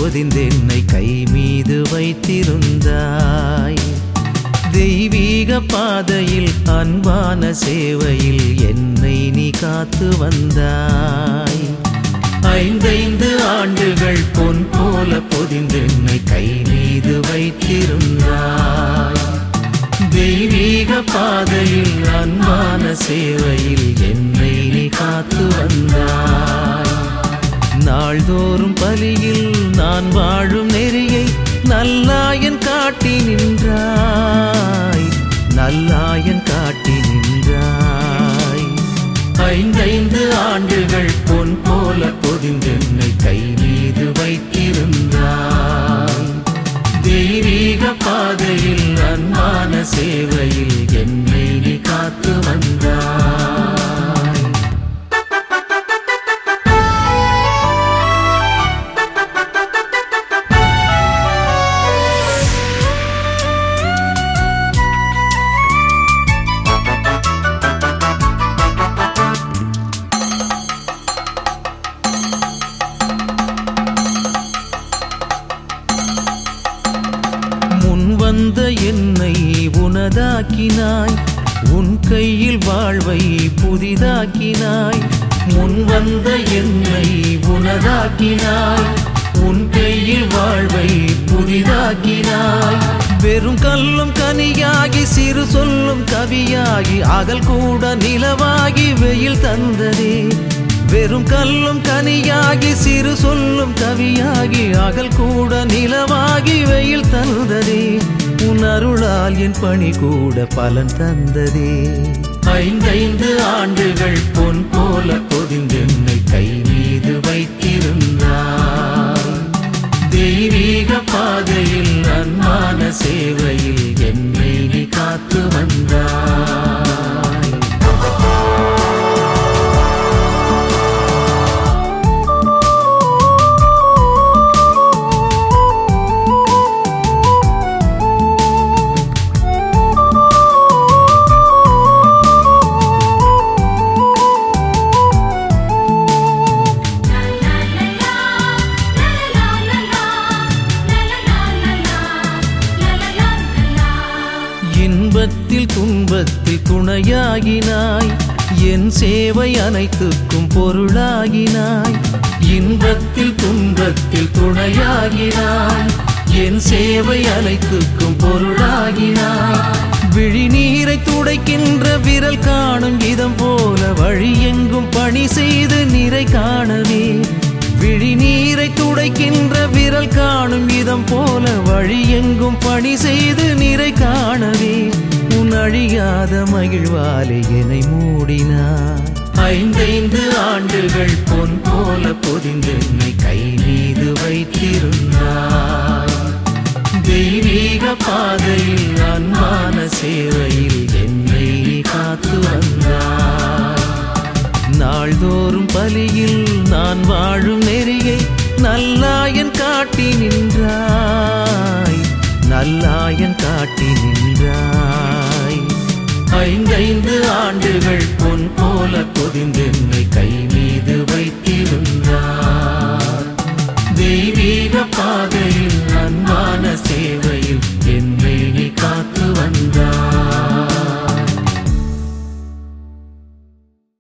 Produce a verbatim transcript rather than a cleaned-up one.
பொதிந்தென்னை கை மீது வைத்திருந்தாய். தெய்வீக பாதையில் அன்பான சேவையில் என்னை நீ காத்து வந்தாய். ஐந்தைந்து ஆண்டுகள் பொன் போல பொதிந்தென்னை கை மீது வைத்திருந்தாய். தெய்வீக பாதையில் அன்பான சேவையில் என்னை நீ காத்து வந்தாய். நாள்தோறும் பலியில் நான் வாழும் நெறியை நல்லாயன் காட்டி நின்றாய். நல்லாயன் காட்டி நின்றாய். ஐந்தைந்து ஆண்டுகள் பொன் போல பொதிந்தென்னை கை மீது வைத்திருந்தாய். தெய்வீக பாதையில் அன்பான சேவையில் என்னை நீ காத்து வந்தாய். வந்த என்னை உனதாக்கினாய். உன் கையில் வாழ்வை புதிதாக்கினாய். முன் வந்த என்னை உனதாக்கினாய். உன் கையில் வாழ்வை புதிதாக்கினாய். வெறும் கல்லும் கனியாகி சிறு சொல்லும் கவியாகி அகல் கூட நிலவாகி வெயில் தந்ததே. வெறும் கல்லும் கனியாகி சிறு சொல்லும் கவியாகி அகல் கூட நிலவாகி வெயில் தந்ததே. உன் அருளால் என் பணி கூட பலன் தந்ததே. ஐந்தைந்து ஆண்டுகள் பொன் போல பொதிந்தென்னை கை மீது வைத்திருந்தாய். தெய்வீக பாதையில் அன்பான சேவையில் என்னை நீ காத்து வந்தாய். இன்பத்தில் துன்பத்தில் துணையாகினாய். என் சேவை அனைத்துக்கும் பொருளாகினாய். இன்பத்தில் துன்பத்தில் துணையாகினாய். என் சேவை அனைத்துக்கும் பொருளாகினாய். விழிநீரை துடைக்கின்ற விரல் காணும் இதம் போல வழி எங்கும் பணி செய்து நிறை காணவே. விழிநீரை துடைக்கின்ற விரல் காணும் இதம் போல வழி எங்கும் பணி செய்து நிறை காணவே. உன் அழியாத மகிழ்வாலே என்னை மூடினார். ஐந்தைந்து ஆண்டுகள் பொன் போல பொதிந்தென்னை கை மீது வைத்திருந்தாய். தெய்வீக பாதையில் அன்பான சேவையில் என்னை காத்து வந்தாய். நாள்தோறும் பலியில் நான் வாழும் நெறியை நல்லாயன் காட்டி நின்றாய். நல்லாயன் காட்டி நின்றாய். ஐந்தைந்து ஆண்டுகள் பொன் போல பொதிந்தென்னை கை மீது வைத்திருந்தாய். தெய்வீக பாதை